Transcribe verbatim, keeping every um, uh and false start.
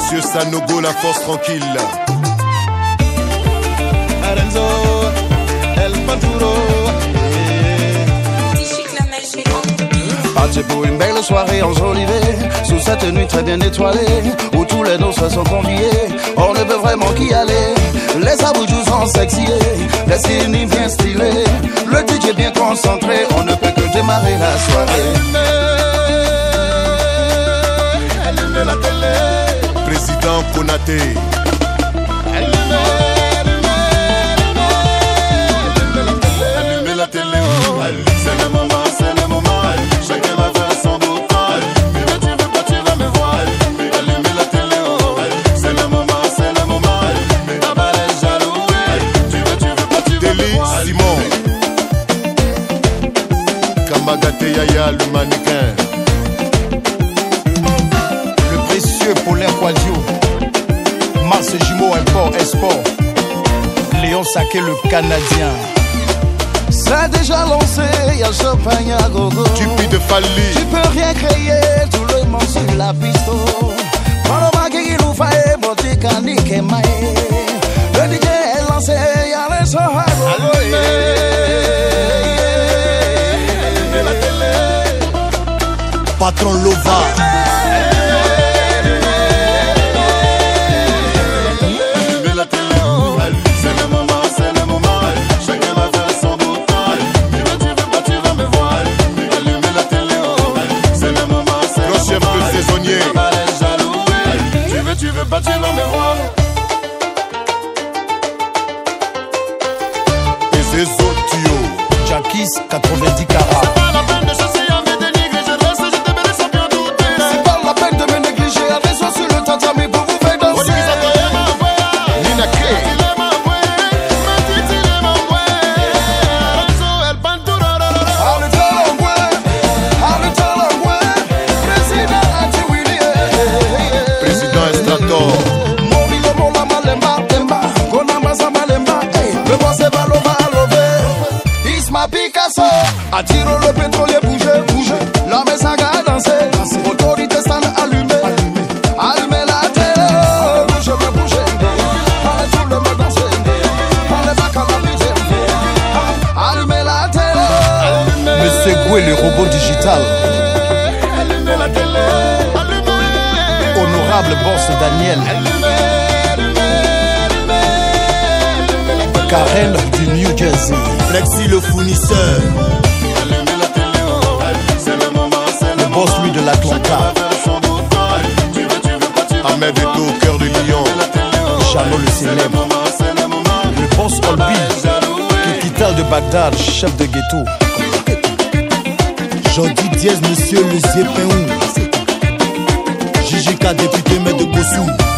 Monsieur Sanogo, la force tranquille. Arenzo, El Paturo. Parti pour une belle soirée ensoleillée, sous cette nuit très bien étoilée, où tous les nôtres sont conviés. On ne veut vraiment qu'y aller. Les aboujous sont sexy, les skinny bien stylés. Le D J bien concentré, on ne peut que démarrer la soirée. Allumez, allumez la télé. Président Konaté. Allumez, allumez, allumez, allumez la télé. C'est le moment, c'est le moment. Chacun va faire son beau temps. Mais tu veux pas, tu vas me voir. Allumez la télé. C'est le moment, c'est le moment. Tabac les jaloux. Tu veux, tu veux pas, tu vas me voir. Simon Kamagate Yaya, le mannequin. Le précieux Paulin Quadio, Mars Jumeau Import Export, Léon Saké le Canadien. Ça déjà lancé, y'a champagne à gogo. Tu puis de Fali. Tu peux rien créer, tout le monde sur la piste. Pendant ma qui nous fait, botter canique et maïe. Le D J est lancé, y'a les gens à gogo. Allumez la télé. Patron Lova. Allumez la télé. C'est le moment, c'est le moment. Chacun va faire son beau temps. Tu veux, tu veux pas, tu vas me voir. Allumez la télé. C'est le moment, c'est le moment. Le chef de saisonnier. Tabac les jaloux. Tu veux, tu veux pas, tu vas me voir. Et c'est Zotio. Jackie quatre-vingt-dix carats. Pas la peine de chasser à mes dénigrer. Je reste, je te verrai sans bien douter. C'est pas la peine de me négliger. Attention sur le tatami pour vous faire danser. Nina K. Président Estrator. Picasso, attire le pétrolier, bouger, bouger. La messe à danser, autorité stand allumée, allumez la télé, bouge, bouge, allez tout le monde danser, allez back à la musique, allumez la télé. Monsieur Goué, le robot digital. Allumez la télé, allumez. Honorable boss Daniel. Karen du New Jersey. Flexi le fournisseur. Allumez la télé, c'est le moment, c'est le, le boss lui de l'Atlanta. Ahmed Eto au cœur de Lyon. Charlot le célèbre. Le boss Olbi, Kikital de Bagdad, chef de ghetto. Jody Diaz, monsieur le Zépéon. J J K, député maire de Gossou.